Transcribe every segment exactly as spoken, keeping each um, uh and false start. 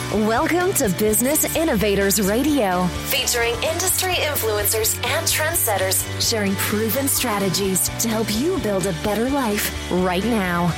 Welcome to Business Innovators Radio, featuring industry influencers and trendsetters sharing proven strategies to help you build a better life right now.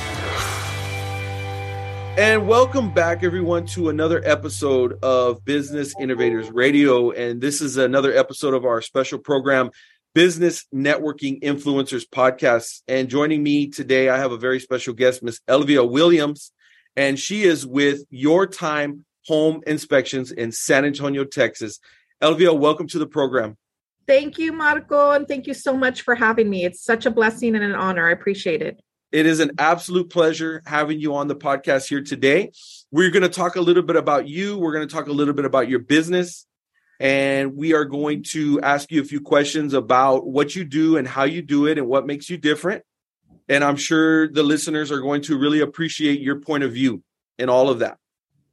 And welcome back, everyone, to another episode of Business Innovators Radio. And this is another episode of our special program, Business Networking Influencers Podcast. And joining me today, I have a very special guest, Miss Elvia Williams, and she is with Your Time Home Inspections in San Antonio, Texas. Elvia, welcome to the program. Thank you, Marco, and thank you so much for having me. It's such a blessing and an honor. I appreciate it. It is an absolute pleasure having you on the podcast here today. We're going to talk a little bit about you. We're going to talk a little bit about your business, and we are going to ask you a few questions about what you do and how you do it and what makes you different. And I'm sure the listeners are going to really appreciate your point of view in all of that.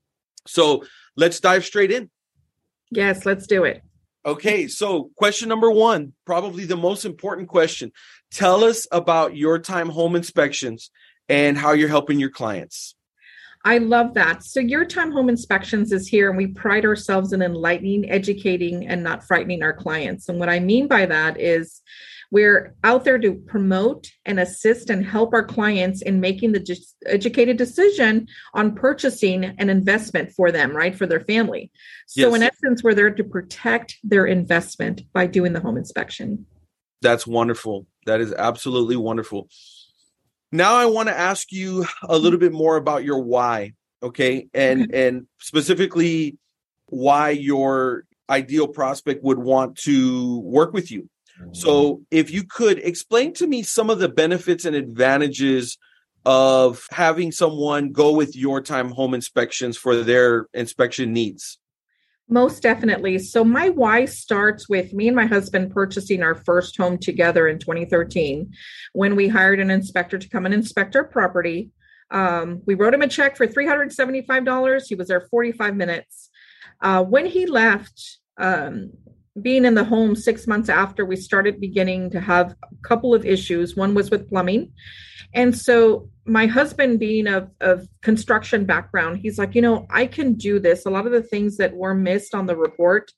So let's dive straight in. Yes, let's do it. Okay, so question number one, probably the most important question. Tell us about Your Time Home Inspections and how you're helping your clients. I love that. So Your Time Home Inspections is here, and we pride ourselves in enlightening, educating, and not frightening our clients. And what I mean by that is we're out there to promote and assist and help our clients in making the just educated decision on purchasing an investment for them, right? For their family. So yes. In essence, we're there to protect their investment by doing the home inspection. That's wonderful. That is absolutely wonderful. Now I want to ask you a little bit more about your why, okay? And okay. and specifically why your ideal prospect would want to work with you. So if you could explain to me some of the benefits and advantages of having someone go with Your Time Home Inspections for their inspection needs. Most definitely. So my why starts with me and my husband purchasing our first home together in twenty thirteen, when we hired an inspector to come and inspect our property. Um, we wrote him a check for three hundred seventy-five dollars. He was there forty-five minutes. Uh, when he left, um, being in the home six months after, we started beginning to have a couple of issues. One was with plumbing. And so my husband, being of, of construction background, he's like, you know, I can do this. A lot of the things that were missed on the report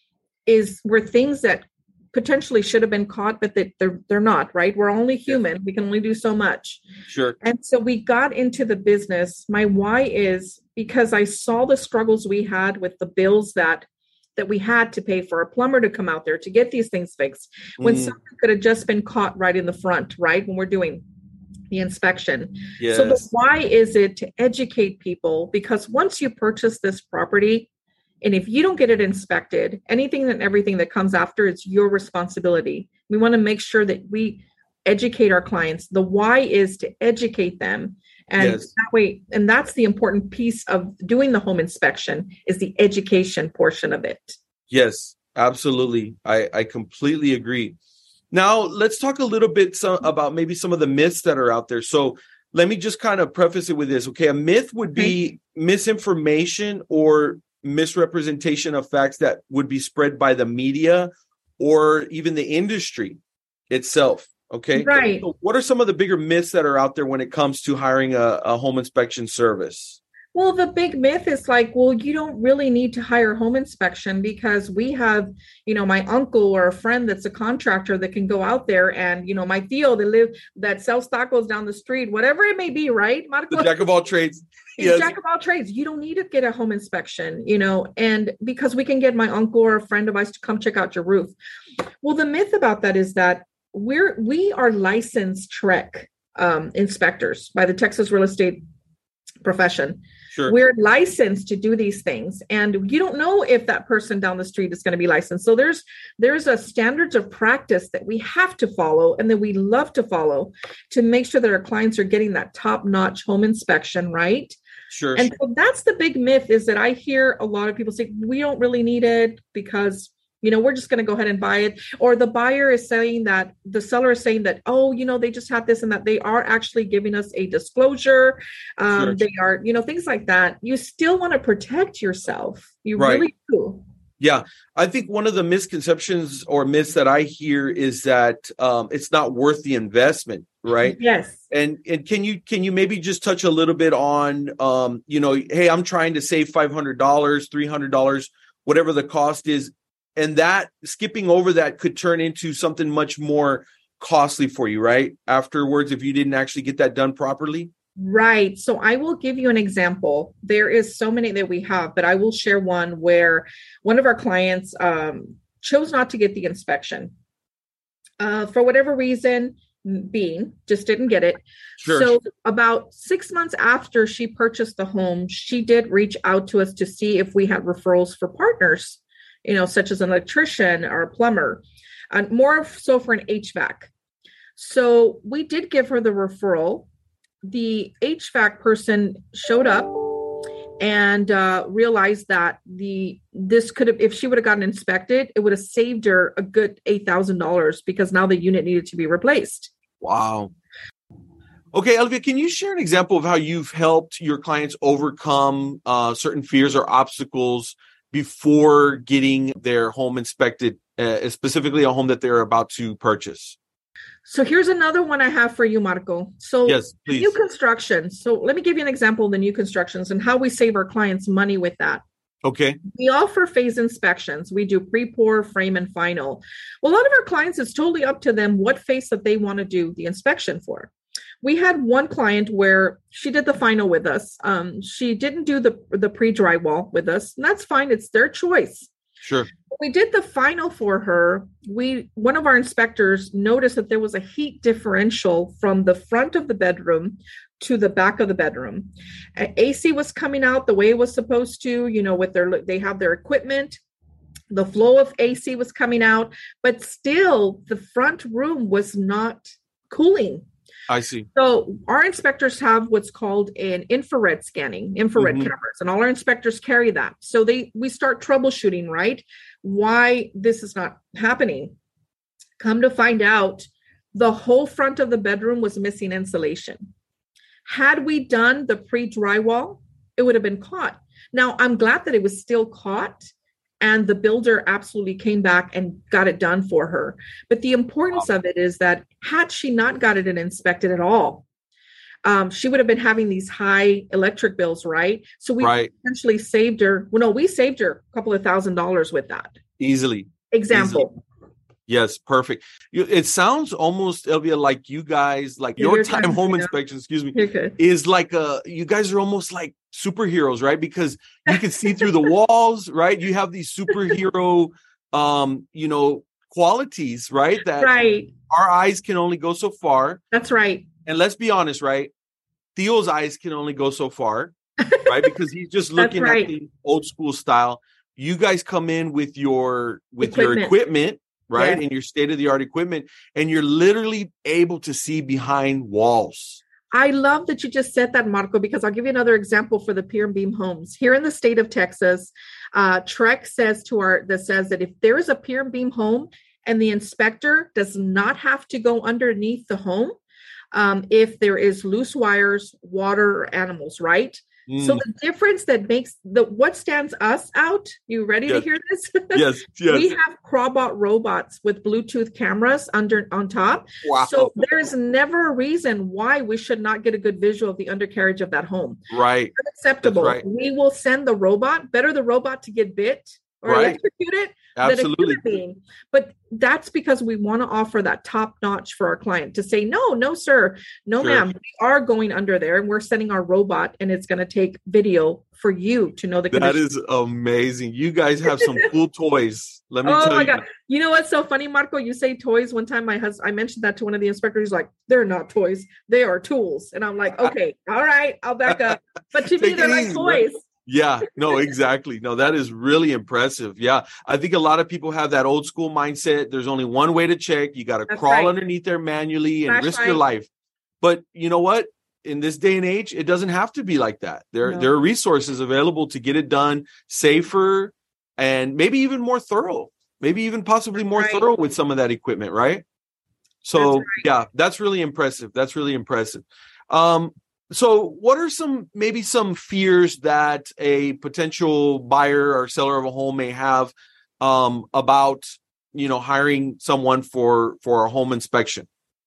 is were things that potentially should have been caught, but that they're, they're not, right? We're only human. Yeah. We can only do so much. Sure. And so we got into the business. My why is because I saw the struggles we had with the bills that that we had to pay for a plumber to come out there to get these things fixed when mm. something could have just been caught right in the front, right? When we're doing the inspection. Yes. So the why is it to educate people? Because once you purchase this property, and if you don't get it inspected, anything and everything that comes after, it's your responsibility. We want to make sure that we educate our clients. The why is to educate them. And yes. that way, and that's the important piece of doing the home inspection is the education portion of it. Yes, absolutely. I, I completely agree. Now, let's talk a little bit so, about maybe some of the myths that are out there. So let me just kind of preface it with this. Okay, a myth would be okay. misinformation or misrepresentation of facts that would be spread by the media or even the industry itself. Okay. Right. So what are some of the bigger myths that are out there when it comes to hiring a, a home inspection service? Well, the big myth is like, well, you don't really need to hire home inspection because we have, you know, my uncle or a friend that's a contractor that can go out there and, you know, my tío that live that sells tacos down the street, whatever it may be, right? Marco? The jack of all trades. Yes. Jack of all trades. You don't need to get a home inspection, you know, and because we can get my uncle or a friend of ours to come check out your roof. Well, the myth about that is that We're we are licensed T R E C um, inspectors by the Texas Real Estate Profession. Sure. We're licensed to do these things, and you don't know if that person down the street is going to be licensed. So there's there's a standards of practice that we have to follow, and that we love to follow to make sure that our clients are getting that top-notch home inspection, right? Sure. And so that's the big myth is that I hear a lot of people say we don't really need it because, you know, we're just going to go ahead and buy it. Or the buyer is saying that the seller is saying that, oh, you know, they just have this and that. They are actually giving us a disclosure. Um, sure. They are, you know, things like that. You still want to protect yourself. You right. really do. Yeah, I think one of the misconceptions or myths that I hear is that um, it's not worth the investment, right? Yes. And and can you can you maybe just touch a little bit on, um, you know, hey, I'm trying to save five hundred dollars, three hundred dollars, whatever the cost is, and that skipping over that could turn into something much more costly for you, right? Afterwards, if you didn't actually get that done properly. Right. So I will give you an example. There is so many that we have, but I will share one where one of our clients um, chose not to get the inspection uh, for whatever reason, being just didn't get it. Sure. So about six months after she purchased the home, she did reach out to us to see if we had referrals for partners, you know, such as an electrician or a plumber, and more so for an H V A C. So we did give her the referral. The H V A C person showed up and uh, realized that the this could have, if she would have gotten inspected, it would have saved her a good eight thousand dollars because now the unit needed to be replaced. Wow. Okay, Elvia, can you share an example of how you've helped your clients overcome uh, certain fears or obstacles before getting their home inspected, uh, specifically a home that they're about to purchase? So here's another one I have for you, Marco. So yes, please. New construction. So let me give you an example of the new constructions and how we save our clients money with that. Okay. We offer phase inspections. We do pre-pour, frame, and final. Well, a lot of our clients, it's totally up to them what phase that they want to do the inspection for. We had one client where she did the final with us. Um, she didn't do the, the pre-drywall with us, and that's fine. It's their choice. Sure. We did the final for her. We one of our inspectors noticed that there was a heat differential from the front of the bedroom to the back of the bedroom. A C was coming out the way it was supposed to, you know, with their they have their equipment. The flow of A C was coming out, but still the front room was not cooling. I see. So our inspectors have what's called an infrared scanning, infrared mm-hmm. cameras, and all our inspectors carry that. So they we start troubleshooting, right? Why this is not happening. Come to find out, the whole front of the bedroom was missing insulation. Had we done the pre-drywall, it would have been caught. Now, I'm glad that it was still caught, and the builder absolutely came back and got it done for her. But the importance wow. of it is that had she not got it inspected at all, um, she would have been having these high electric bills, right? So we right. essentially saved her. Well, no, we saved her a couple of thousand dollars with that. Easily. Example. Easily. Yes, perfect. You, it sounds almost, Elvia, like you guys, like your, your time, time home inspection, excuse me, is like a, you guys are almost like superheroes, right? Because you can see through the walls, right? You have these superhero, um, you know, qualities, right? That right. our eyes can only go so far. That's right. And let's be honest, right? Theo's eyes can only go so far, right? Because he's just looking right. at the old school style. You guys come in with your, with equipment. your equipment, right? Yes. And your state-of-the-art equipment, and you're literally able to see behind walls. I love that you just said that, Marco, because I'll give you another example for the pier and beam homes. Here in the state of Texas, uh, Trek says to our, that says that if there is a pier and beam home and the inspector does not have to go underneath the home, um, if there is loose wires, water, or animals, right? Mm. So the difference that makes the what stands us out, you ready yes. to hear this? Yes, yes. We have Crobot robots with Bluetooth cameras under on top. Wow. So there's never a reason why we should not get a good visual of the undercarriage of that home. Right. Unacceptable. Right. We will send the robot, better the robot to get bit or right. electrocuted Absolutely. than a human being. But that's because we want to offer that top notch for our client to say, no, no, sir, no, sure. ma'am, we are going under there and we're sending our robot and it's going to take video for you to know the condition. That is amazing. You guys have some cool toys. Let me oh tell my you. God. You know what's so funny, Marco? You say toys. One time my husband, I mentioned that to one of the inspectors. He's like, they're not toys. They are tools. And I'm like, okay, all right, I'll back up. But to me, they're like easy, toys. Right? Yeah, no, exactly. No, that is really impressive. Yeah. I think a lot of people have that old school mindset. There's only one way to check. You got to crawl right. underneath there manually and That's risk right. your life. But you know what? In this day and age, it doesn't have to be like that. There, no. there are resources available to get it done safer and maybe even more thorough, maybe even possibly That's more right. thorough with some of that equipment, right? So that's right. yeah, that's really impressive. That's really impressive. Um, So what are some, maybe some fears that a potential buyer or seller of a home may have um, about, you know, hiring someone for, for a home inspection?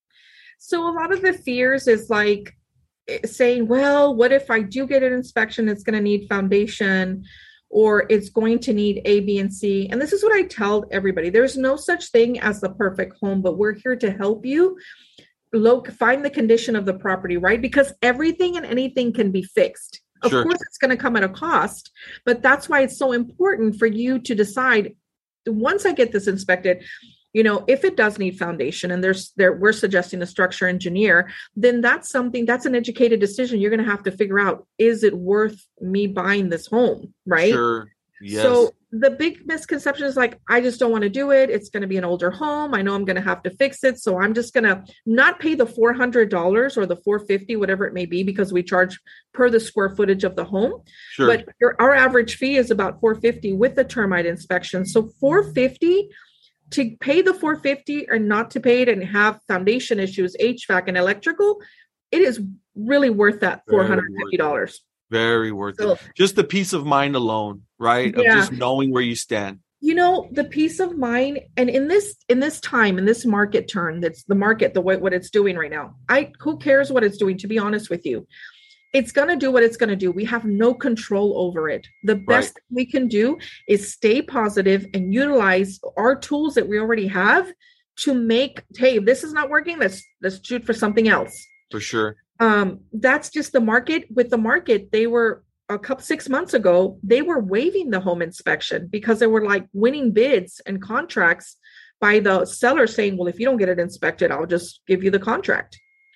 So a lot of the fears is like saying, well, what if I do get an inspection? It's going to need foundation, or it's going to need A, B, and C. And this is what I tell everybody. There's no such thing as the perfect home, but we're here to help you look, find the condition of the property, right? Because everything and anything can be fixed. Of Sure. course, it's going to come at a cost, but that's why it's so important for you to decide, once I get this inspected, you know, if it does need foundation and there's there, we're suggesting a structure engineer, then that's something, that's an educated decision. You're going to have to figure out, is it worth me buying this home, right? Sure. Yes. So the big misconception is like, I just don't want to do it. It's going to be an older home. I know I'm going to have to fix it. So I'm just going to not pay the four hundred dollars or the four hundred fifty dollars, whatever it may be, because we charge per the square footage of the home. Sure. But your, our average fee is about four hundred fifty dollars with the termite inspection. So four hundred fifty dollars, to pay the four hundred fifty dollars or not to pay it and have foundation issues, H V A C and electrical, it is really worth that four hundred fifty dollars. Very worth So, it. Just the peace of mind alone, right? Of Yeah. just knowing where you stand. you know, the peace of mind, and in this in this time, in this market turn, that's the market, the way what it's doing right now. I who cares what it's doing, to be honest with you. It's going to do what it's going to do. We have no control over it. The best Right. thing we can do is stay positive and utilize our tools that we already have to make, hey, this is not working. Let's let's shoot for something else. For sure. Um, that's just the market. With the market, they were a couple six months ago, they were waiving the home inspection because they were like winning bids and contracts by the seller saying, well, if you don't get it inspected, I'll just give you the contract.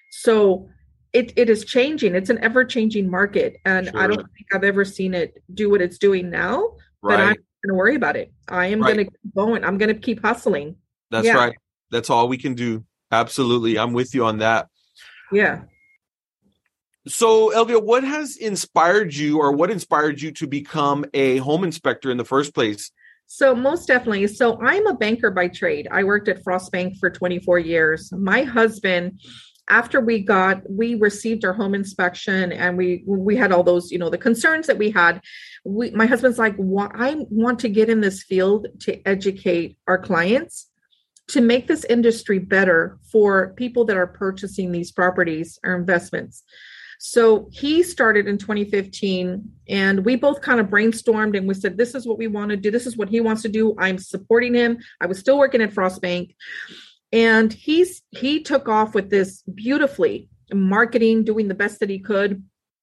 So it it is changing. It's an ever-changing market. And I Sure. don't think I've ever seen it do what it's doing now, but I'm Right. not going to worry about it. I am Right. going to keep going. I'm going to keep hustling. That's Yeah. right. That's all we can do. Absolutely. I'm with you on that. Yeah. So, Elvia, what has inspired you, or what inspired you to become a home inspector in the first place? So most definitely. So I'm a banker by trade. I worked at Frost Bank for twenty-four years. My husband, after we got, we received our home inspection and we, we had all those, you know, the concerns that we had. We, my husband's like, well, I want to get in this field to educate our clients, to make this industry better for people that are purchasing these properties or investments. So he started in twenty fifteen, and we both kind of brainstormed and we said, this is what we want to do. This is what he wants to do. I'm supporting him. I was still working at Frost Bank, and he's, he took off with this beautifully, marketing, doing the best that he could.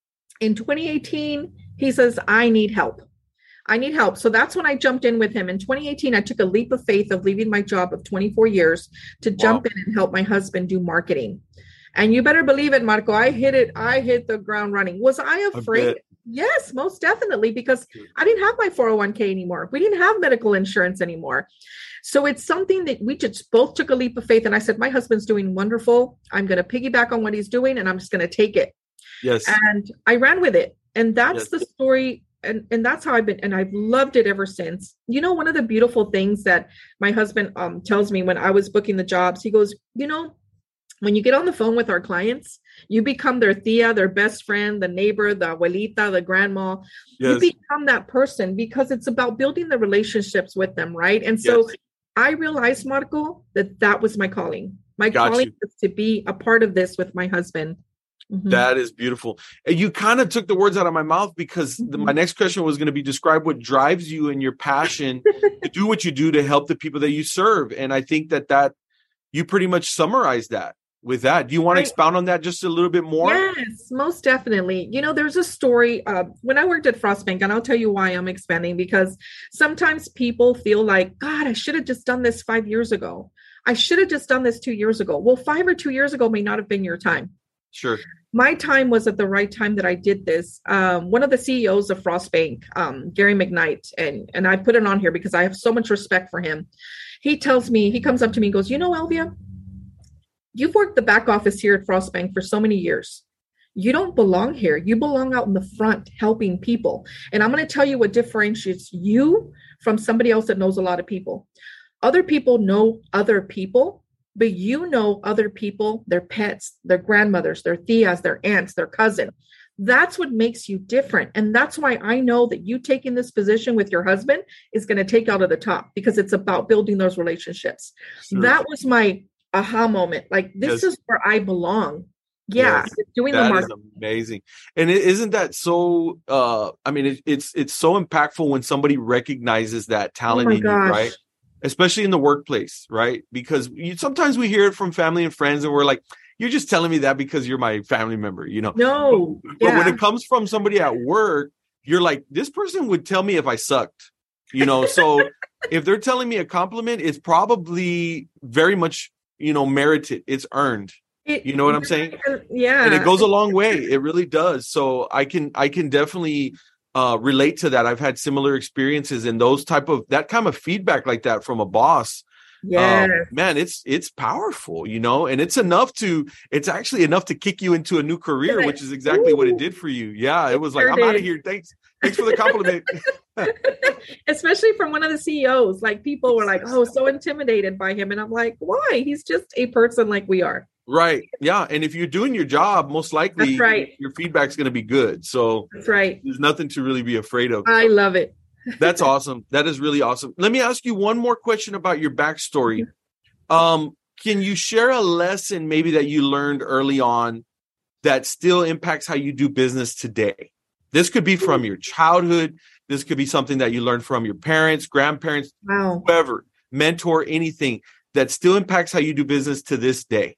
In twenty eighteen, he says, I need help. I need help. So that's when I jumped in with him. In twenty eighteen, I took a leap of faith of leaving my job of twenty-four years to jump Wow. in and help my husband do marketing. And you better believe it, Marco, I hit it. I hit the ground running. Was I afraid? bet. Yes, most definitely, because I didn't have my four oh one k anymore. We didn't have medical insurance anymore. So it's something that we just both took a leap of faith. And I said, my husband's doing wonderful. I'm going to piggyback on what he's doing, and I'm just going to take it. Yes. And I ran with it. And that's Yes. the story. And, and that's how I've been. And I've loved it ever since. You know, one of the beautiful things that my husband um, tells me when I was booking the jobs, he goes, you know, when you get on the phone with our clients, you become their tia, their best friend, the neighbor, the abuelita, the grandma. Yes. You become that person because it's about building the relationships with them, right? And so Yes. I realized, Marco, that that was my calling. My Got calling you. was to be a part of this with my husband. Mhm. That is beautiful. And you kind of took the words out of my mouth, because the, my next question was going to be, describe what drives you and your passion to do what you do to help the people that you serve. And I think that that you pretty much summarized that with that. Do you want to Right. expound on that just a little bit more? Yes, most definitely. You know, there's a story uh, when I worked at Frost Bank, and I'll tell you why I'm expanding, because sometimes people feel like, God, I should have just done this five years ago. I should have just done this two years ago. Well, five or two years ago may not have been your time. Sure. My time was at the right time that I did this. Um, one of the C E Os of Frost Bank, um, Gary McKnight, and, and I put it on here because I have so much respect for him. He tells me, he comes up to me and goes, you know, Elvia, you've worked the back office here at Frost Bank for so many years. You don't belong here. You belong out in the front helping people. And I'm going to tell you what differentiates you from somebody else that knows a lot of people. Other people know other people, but you know other people, their pets, their grandmothers, their tias, their aunts, their cousin. That's what makes you different. And that's why I know that you taking this position with your husband is going to take you out of the top, because it's about building those relationships. Sure. That was my aha moment. Like, this yes. is where I belong. Yeah. Yes. Doing that the market. Is amazing. And it, isn't that so, uh, I mean, it, it's, it's so impactful when somebody recognizes that talent oh in gosh. you, right? Especially in the workplace, right? Because you, sometimes we hear it from family and friends and we're like, you're just telling me that because you're my family member, you know? No. But, yeah. but when it comes from somebody at work, you're like, this person would tell me if I sucked, you know? So if they're telling me a compliment, it's probably very much, you know, merited. It's earned. It, you know what I'm saying? Yeah. And it goes a long way. It really does. So I can, I can definitely uh, relate to that. I've had similar experiences, and those type of, that kind of feedback like that from a boss. Yeah, um, man, it's it's powerful, you know, and it's enough to it's actually enough to kick you into a new career, which is exactly Ooh. what it did for you. Yeah, it was like, sure I'm out of here. Thanks, thanks for the compliment. Especially from one of the C E Os, like people were like, "Oh, so intimidated by him," and I'm like, "Why? He's just a person like we are." Right. Yeah, and if you're doing your job, most likely That's right. your feedback's going to be good. So That's right. There's nothing to really be afraid of. I love it. That's awesome. That is really awesome. Let me ask you one more question about your backstory. Um, can you share a lesson maybe that you learned early on that still impacts how you do business today? This could be from your childhood. This could be something that you learned from your parents, grandparents, wow. whoever, mentor, anything that still impacts how you do business to this day.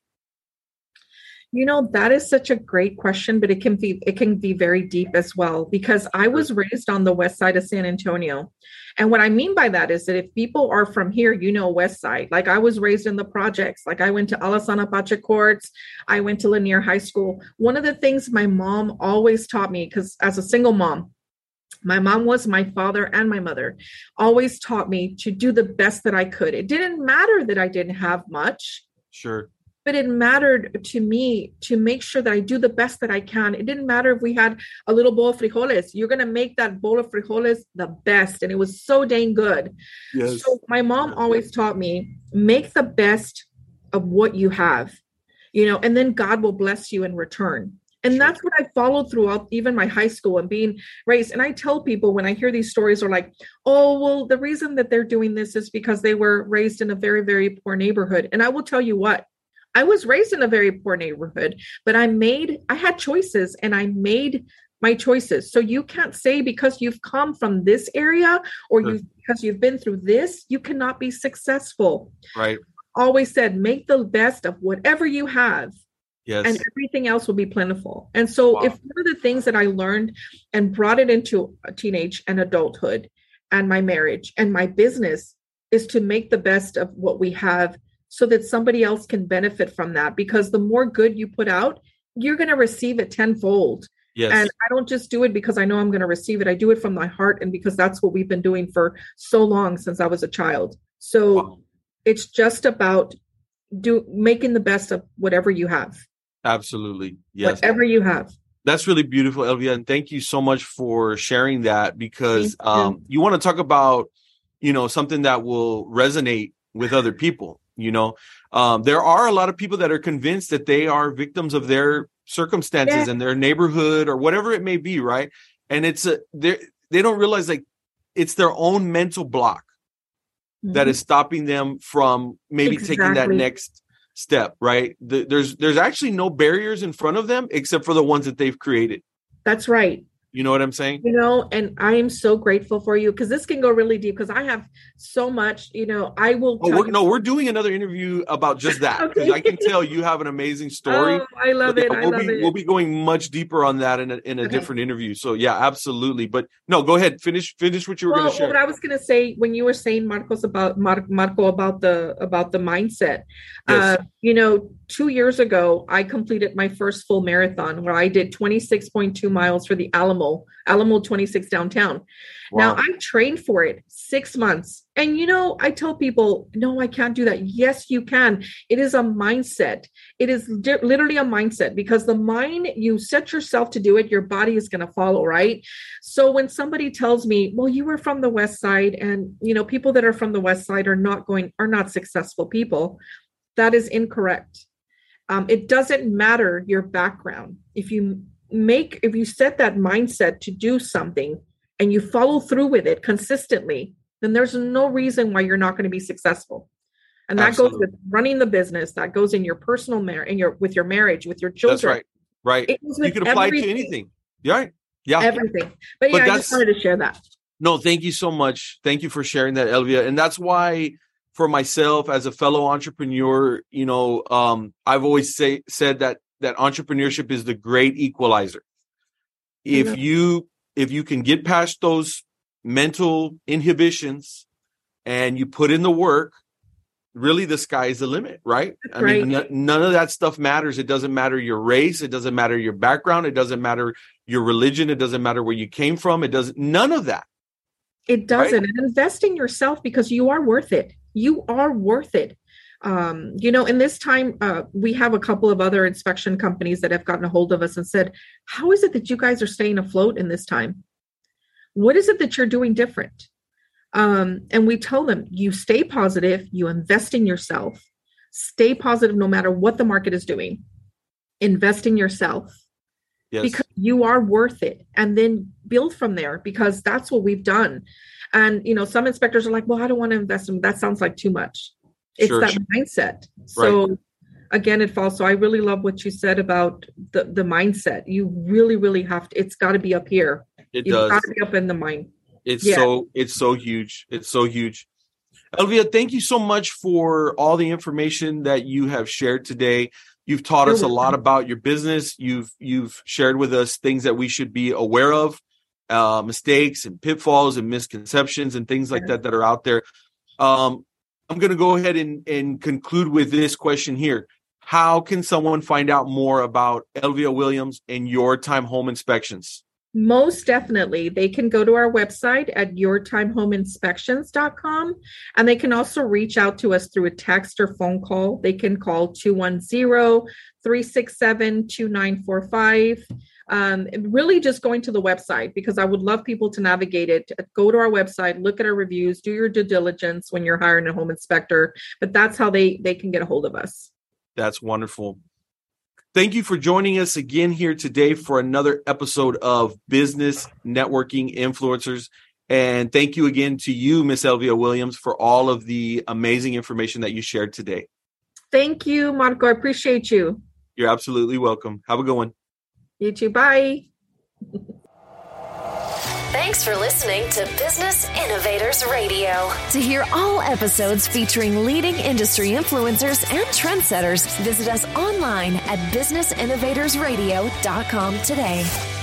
You know, that is such a great question, but it can be it can be very deep as well, because I was raised on the west side of San Antonio. And what I mean by that is that if people are from here, you know, west side, like I was raised in the projects, like I went to Alasana Apache Courts, I went to Lanier High School. One of the things my mom always taught me, because as a single mom, my mom was my father and my mother, always taught me to do the best that I could. It didn't matter that I didn't have much. Sure. But it mattered to me to make sure that I do the best that I can. It didn't matter if we had a little bowl of frijoles. You're going to make that bowl of frijoles the best. And it was so dang good. Yes. So my mom always taught me, make the best of what you have, you know, and then God will bless you in return. And sure. that's what I followed throughout even my high school and being raised. And I tell people when I hear these stories are like, oh, well, the reason that they're doing this is because they were raised in a very, very poor neighborhood. And I will tell you what, I was raised in a very poor neighborhood, but I made, I had choices and I made my choices. So you can't say because you've come from this area or you because you've been through this, you cannot be successful. Right. Always said, make the best of whatever you have. Yes. And everything else will be plentiful. And so wow. if one of the things that I learned and brought it into teenage and adulthood and my marriage and my business is to make the best of what we have, so that somebody else can benefit from that, because the more good you put out, you're going to receive it tenfold. Yes. And I don't just do it because I know I'm going to receive it. I do it from my heart. And because that's what we've been doing for so long since I was a child. So wow. it's just about do making the best of whatever you have. Absolutely. Yes. Whatever you have. That's really beautiful, Elvia. And thank you so much for sharing that, because um, you want to talk about, you know, something that will resonate with other people. You know, um, there are a lot of people that are convinced that they are victims of their circumstances yeah. and their neighborhood or whatever it may be. Right. And it's a, they they don't realize like it's their own mental block mm-hmm. that is stopping them from maybe exactly. taking that next step. Right. The, there's there's actually no barriers in front of them except for the ones that they've created. That's right. You know what I'm saying? You know, and I am so grateful for you, because this can go really deep, because I have so much, you know, I will. Oh, we're, no, we're doing another interview about just that, because okay. I can tell you have an amazing story. Oh, I love it. Yeah, I we'll love be, it. We'll be going much deeper on that in a, in a okay. different interview. So yeah, absolutely. But no, go ahead. Finish, finish what you were well, going to share. What I was going to say, when you were saying, Marcos, about Mar- Marco, about the, about the mindset, yes. uh, you know, two years ago, I completed my first full marathon where I did twenty-six point two miles for the Alamo, Alamo twenty-six downtown. Wow. Now I trained for it six months. And, you know, I tell people, no, I can't do that. Yes, you can. It is a mindset. It is di- literally a mindset, because the mind, you set yourself to do it, your body is going to follow, right? So when somebody tells me, well, you were from the West Side, and, you know, people that are from the West Side are not going, are not successful people. That is incorrect. Um, it doesn't matter your background. If you make, if you set that mindset to do something and you follow through with it consistently, then there's no reason why you're not going to be successsul. And that Absolutely. Goes with running the business. That goes in your personal marriage, in your with your marriage, with your children. That's right. Right. It goes with you can apply everything. to anything. Right. Yeah. Everything. But yeah, but I just wanted to share that. No, thank you so much. Thank you for sharing that, Elvia. And that's why, for myself as a fellow entrepreneur, you know, um, I've always say said that that entrepreneurship is the great equalizer. If mm-hmm. you if you can get past those mental inhibitions and you put in the work, really the sky is the limit, right? That's I right. mean, n- none of that stuff matters. It doesn't matter your race. It doesn't matter your background. It doesn't matter your religion. It doesn't matter where you came from. It doesn't, none of that. It doesn't. Right? And invest in yourself because you are worth it. You are worth it. Um, you know, in this time, uh, we have a couple of other inspection companies that have gotten a hold of us and said, how is it that you guys are staying afloat in this time? What is it that you're doing different? Um, and we tell them, you stay positive, you invest in yourself, stay positive no matter what the market is doing, invest in yourself. Yes. Because you are worth it, and then build from there, because that's what we've done. And, you know, some inspectors are like, well, I don't want to invest in, that sounds like too much. It's sure, that sure. mindset. So right. again, it falls. So I really love what you said about the, the mindset. You really, really have to, it's got to be up here. It You've does. got to be up in the mind. It's yeah. so, it's so huge. It's so huge. Elvia, thank you so much for all the information that you have shared today. You've taught us a lot about your business. You've you've shared with us things that we should be aware of, uh, mistakes and pitfalls and misconceptions and things like that that are out there. Um, I'm going to go ahead and, and conclude with this question here. How can someone find out more about Elvia Williams and Your Time Home Inspections? Most definitely. They can go to our website at your time home inspections dot com, and they can also reach out to us through a text or phone call. They can call two one zero, three six seven, two nine four five. Um, really just going to the website, because I would love people to navigate it. Go to our website, look at our reviews, do your due diligence when you're hiring a home inspector. But that's how they, they can get a hold of us. That's wonderful. Thank you for joining us again here today for another episode of Business Networking Influencers. And thank you again to you, Miss Elvia Williams, for all of the amazing information that you shared today. Thank you, Marco. I appreciate you. You're absolutely welcome. Have a good one. You too. Bye. Thanks for listening to Business Innovators Radio. To hear all episodes featuring leading industry influencers and trendsetters, visit us online at business innovators radio dot com today.